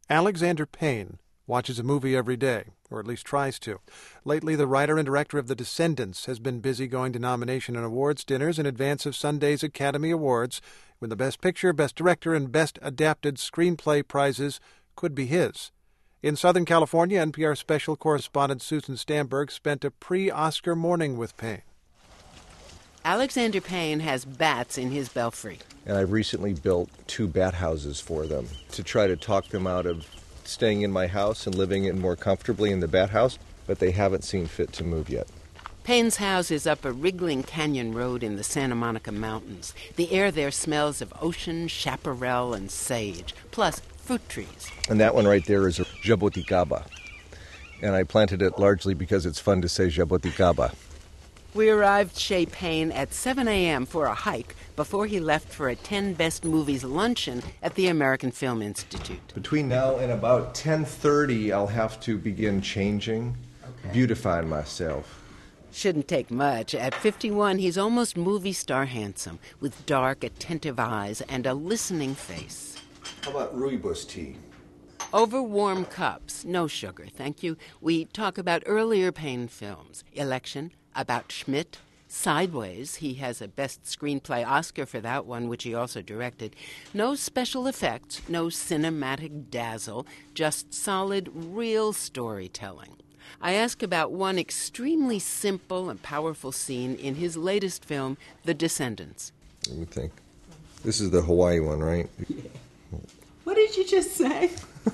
Alexander Payne watches a movie every day, or at least tries to. Lately, the writer and director of The Descendants has been busy going to nomination and awards dinners in advance of Sunday's Academy Awards, when the Best Picture, Best Director, and Best Adapted Screenplay prizes could be his. In Southern California, NPR special correspondent Susan Stamberg spent a pre-Oscar morning with Payne. Alexander Payne has bats in his belfry. And I've recently built 2 bat houses for them to try to talk them out of staying in my house and living in more comfortably in the bat house, but they haven't seen fit to move yet. Payne's house is up a wriggling canyon road in the Santa Monica Mountains. The air there smells of ocean, chaparral, and sage, plus fruit trees. And that one right there is a jaboticaba. And I planted it largely because it's fun to say jaboticaba. We arrived Chez Payne at 7 a.m. for a hike before he left for a 10 Best Movies luncheon at the American Film Institute. Between now and about 10:30, I'll have to begin changing, beautifying myself. Shouldn't take much. At 51, he's almost movie star handsome, with dark, attentive eyes and a listening face. How about rooibos tea? Over warm cups. No sugar, thank you. We talk about earlier Payne films. Election, About Schmidt, Sideways. He has a Best Screenplay Oscar for that one, which he also directed. No special effects, no cinematic dazzle, just solid, real storytelling. I ask about one extremely simple and powerful scene in his latest film, The Descendants. Let me think. This is the Hawaii one, right? Yeah. What did you just say?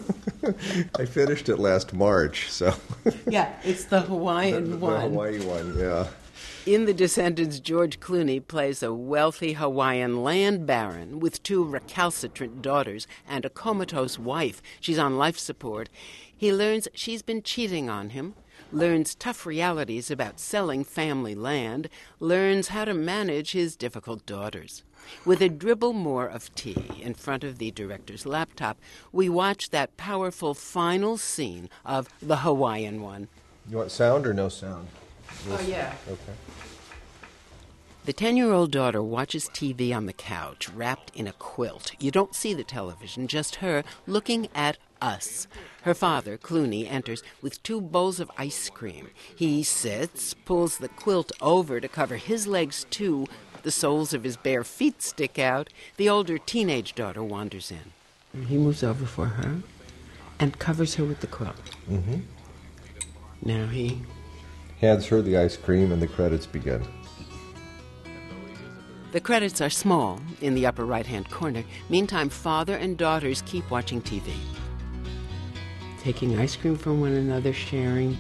I finished it last March, so... Yeah, it's the Hawaiian one. The Hawaii one, yeah. In The Descendants, George Clooney plays a wealthy Hawaiian land baron with 2 recalcitrant daughters and a comatose wife. She's on life support. He learns she's been cheating on him, learns tough realities about selling family land, learns how to manage his difficult daughters. With a dribble more of tea in front of the director's laptop, we watch that powerful final scene of the Hawaiian one. You want sound or no sound? Oh, yeah. Okay. The 10-year-old daughter watches TV on the couch, wrapped in a quilt. You don't see the television, just her looking at us. Her father, Clooney, enters with 2 bowls of ice cream. He sits, pulls the quilt over to cover his legs, too. The soles of his bare feet stick out. The older teenage daughter wanders in. He moves over for her and covers her with the quilt. Mm-hmm. Now he hands her the ice cream and the credits begin. The credits are small in the upper right-hand corner. Meantime, father and daughters keep watching TV. Taking ice cream from one another, sharing,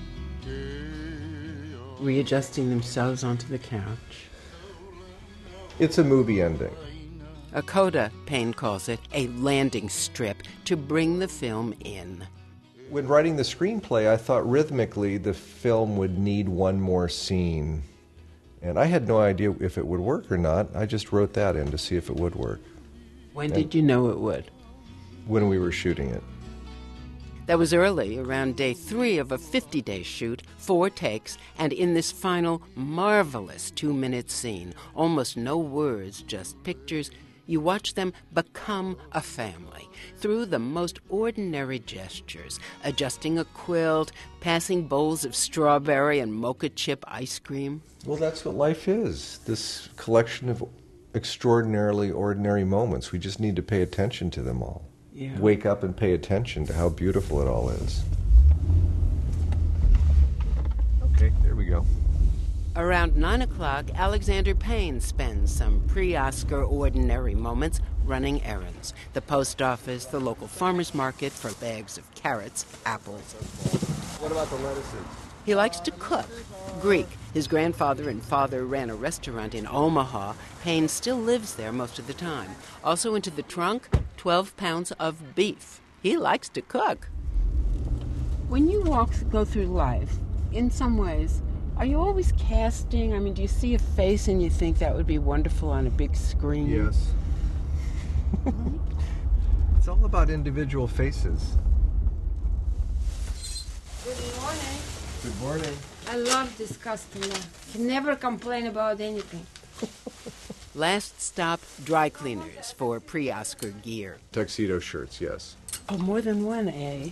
readjusting themselves onto the couch. It's a movie ending. A coda, Payne calls it, a landing strip to bring the film in. When writing the screenplay, I thought rhythmically the film would need one more scene. And I had no idea if it would work or not. I just wrote that in to see if it would work. When did you know it would? When we were shooting it. That was early, around day 3 of a 50-day shoot, 4 takes, and in this final, marvelous 2-minute scene, almost no words, just pictures, you watch them become a family through the most ordinary gestures, adjusting a quilt, passing bowls of strawberry and mocha chip ice cream. Well, that's what life is, this collection of extraordinarily ordinary moments. We just need to pay attention to them all. Yeah. Wake up and pay attention to how beautiful it all is. Okay, there we go. Around 9 o'clock, Alexander Payne spends some pre-Oscar ordinary moments running errands. The post office, the local farmer's market for bags of carrots, apples. What about the lettuces? He likes to cook. Greek. His grandfather and father ran a restaurant in Omaha. Payne still lives there most of the time. Also into the trunk, 12 pounds of beef. He likes to cook. When you go through life, in some ways, are you always casting? I mean, do you see a face and you think that would be wonderful on a big screen? Yes. It's all about individual faces. Good morning. Good morning. I love this customer. He never complain about anything. Last stop, dry cleaners for pre-Oscar gear. Tuxedo shirts, yes. Oh, more than one A.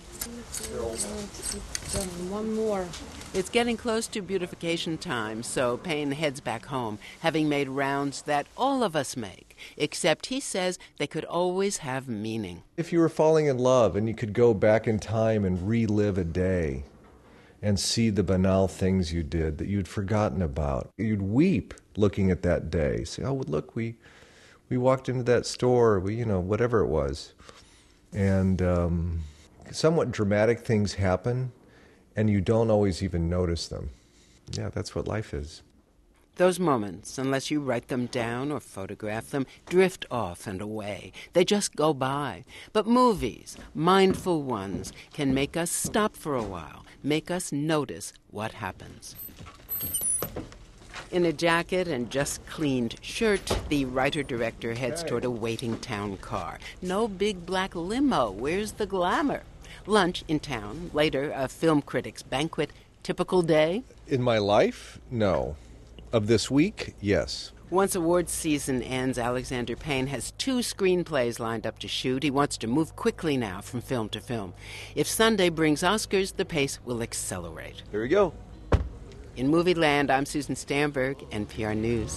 One more. It's getting close to beautification time, so Payne heads back home, having made rounds that all of us make, except he says they could always have meaning. If you were falling in love and you could go back in time and relive a day and see the banal things you did that you'd forgotten about, you'd weep looking at that day. Say, oh, look, we walked into that store, whatever it was. And somewhat dramatic things happen, and you don't always even notice them. Yeah, that's what life is. Those moments, unless you write them down or photograph them, drift off and away. They just go by. But movies, mindful ones, can make us stop for a while, make us notice what happens. In a jacket and just cleaned shirt, the writer-director heads toward a waiting town car. No big black limo. Where's the glamour? Lunch in town. Later, a film critics banquet. Typical day? In my life, no. Of this week, yes. Once awards season ends, Alexander Payne has 2 screenplays lined up to shoot. He wants to move quickly now from film to film. If Sunday brings Oscars, the pace will accelerate. Here we go. In Movie Land, I'm Susan Stamberg, NPR News.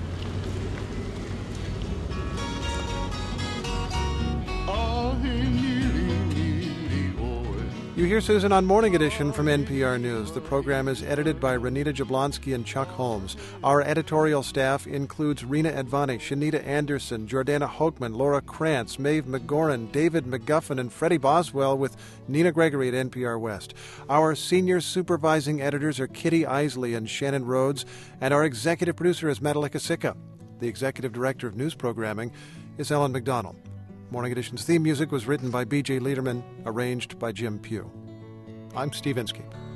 You hear Susan on Morning Edition from NPR News. The program is edited by Renita Jablonski and Chuck Holmes. Our editorial staff includes Rena Advani, Shanita Anderson, Jordana Hochman, Laura Krantz, Maeve McGoran, David McGuffin, and Freddie Boswell, with Nina Gregory at NPR West. Our senior supervising editors are Kitty Isley and Shannon Rhodes, and our executive producer is Madalika Sika. The executive director of news programming is Ellen McDonald. Morning Edition's theme music was written by B.J. Liederman, arranged by Jim Pugh. I'm Steve Inskeep.